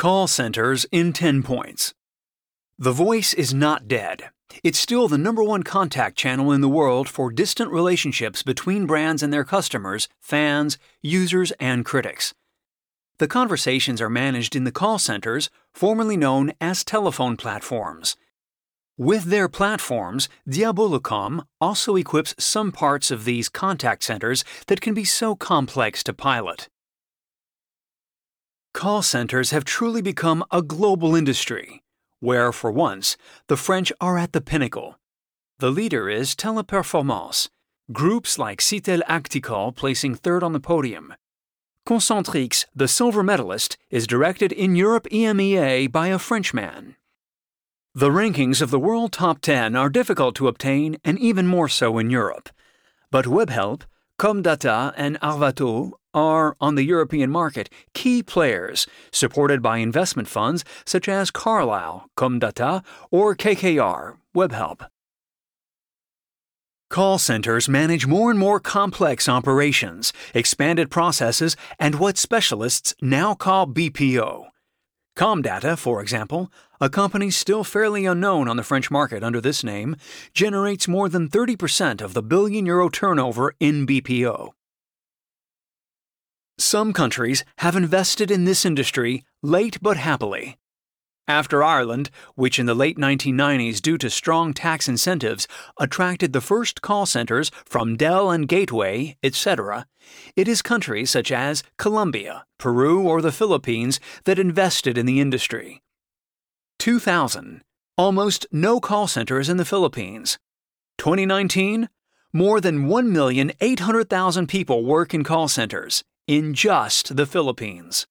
Call centers in 10 points. The voice is not dead. It's still the #1 contact channel in the world for distant relationships between brands and their customers, fans, users, and critics. The conversations are managed in the call centers, formerly known as telephone platforms. With their platforms, Diabolocom also equips some parts of these contact centers that can be so complex to pilot. Call centers have truly become a global industry, where, for once, the French are at the pinnacle. The leader is Teleperformance, groups like Citel Acticol placing third on the podium. Concentrix, the silver medalist, is directed in Europe EMEA by a Frenchman. The rankings of the world top 10 are difficult to obtain and even more so in Europe. But Webhelp, Comdata, and Arvato are, on the European market, key players, supported by investment funds such as Carlyle, Comdata, or KKR, Webhelp. Call centers manage more and more complex operations, expanded processes, and what specialists now call BPO. Comdata, for example, a company still fairly unknown on the French market under this name, generates more than 30% of the billion-euro turnover in BPO. Some countries have invested in this industry late but happily. After Ireland, which in the late 1990s due to strong tax incentives attracted the first call centers from Dell and Gateway, etc., it is countries such as Colombia, Peru, or the Philippines that invested in the industry. 2000, almost no call centers in the Philippines. 2019, more than 1,800,000 people work in call centers in just the Philippines.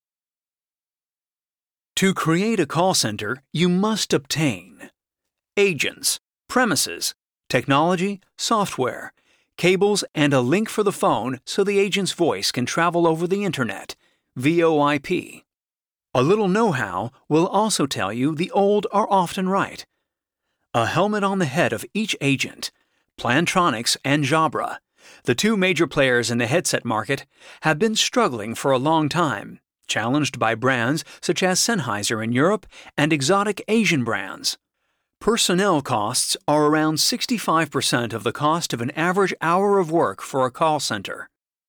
To create a call center, you must obtain agents, premises, technology, software, cables, and a link for the phone so the agent's voice can travel over the Internet, VoIP. A little know-how will also tell you the old are often right. A helmet on the head of each agent, Plantronics and Jabra, the two major players in the headset market, have been struggling for a long time, challenged by brands such as Sennheiser in Europe and exotic Asian brands. Personnel costs are around 65% of the cost of an average hour of work for a call center.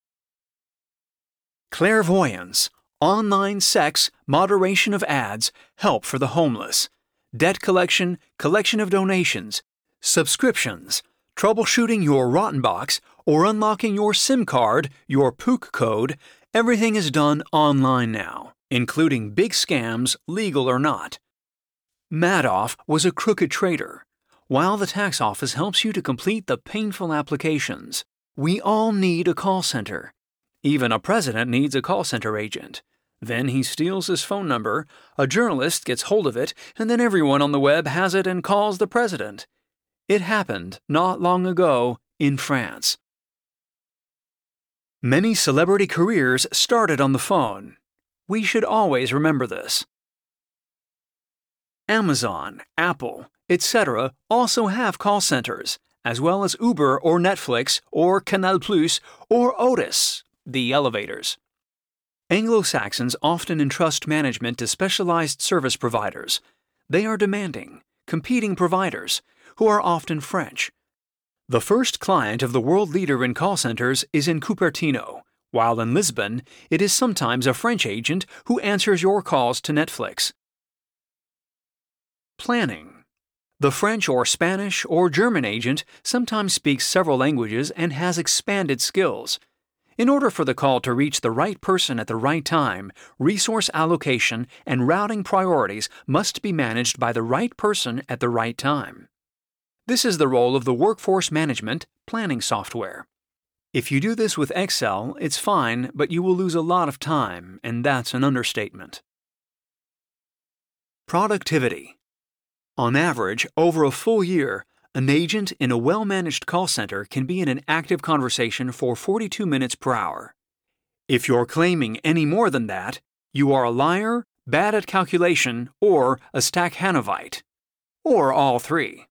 Clairvoyance, online sex, moderation of ads, help for the homeless, debt collection, collection of donations, subscriptions, troubleshooting your rotten box, or unlocking your SIM card, your POOC code. Everything is done online now, including big scams, legal or not. Madoff was a crooked trader, while the tax office helps you to complete the painful applications. We all need a call center. Even a president needs a call center agent. Then he steals his phone number, a journalist gets hold of it, and then everyone on the web has it and calls the president. It happened not long ago in France. Many celebrity careers started on the phone. We should always remember this. Amazon, Apple, etc. also have call centers, as well as Uber or Netflix or Canal+ or Otis, the elevators. Anglo-Saxons often entrust management to specialized service providers. They are demanding, competing providers, who are often French. The first client of the world leader in call centers is in Cupertino, while in Lisbon, it is sometimes a French agent who answers your calls to Netflix. Planning. The French or Spanish or German agent sometimes speaks several languages and has expanded skills. In order for the call to reach the right person at the right time, resource allocation and routing priorities must be managed by the right person at the right time. This is the role of the workforce management planning software. If you do this with Excel, it's fine, but you will lose a lot of time, and that's an understatement. Productivity. On average, over a full year, an agent in a well-managed call center can be in an active conversation for 42 minutes per hour. If you're claiming any more than that, you are a liar, bad at calculation, or a Stakhanovite. Or all three.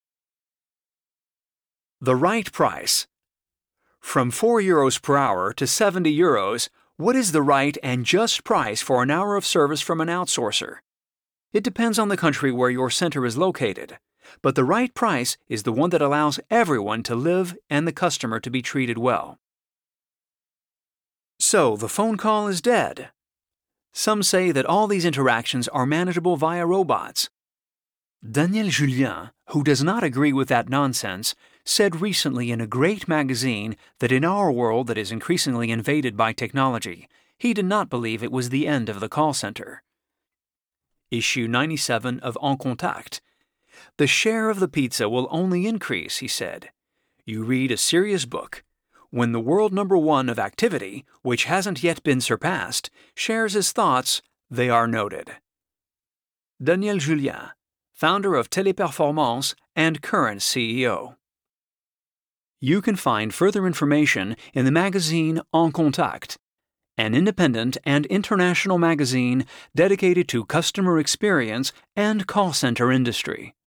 The right price. From €4 per hour to €70, what is the right and just price for an hour of service from an outsourcer? It depends on the country where your center is located, but the right price is the one that allows everyone to live and the customer to be treated well. So the phone call is dead. Some say that all these interactions are manageable via robots. Daniel Julien, who does not agree with that nonsense, said recently in a great magazine that in our world that is increasingly invaded by technology, he did not believe it was the end of the call center. Issue 97 of En Contact. The share of the pizza will only increase, he said. You read a serious book. When the world number one of activity, which hasn't yet been surpassed, shares his thoughts, they are noted. Daniel Julien, founder of Téléperformance and current CEO. You can find further information in the magazine En Contact, an independent and international magazine dedicated to customer experience and call center industry.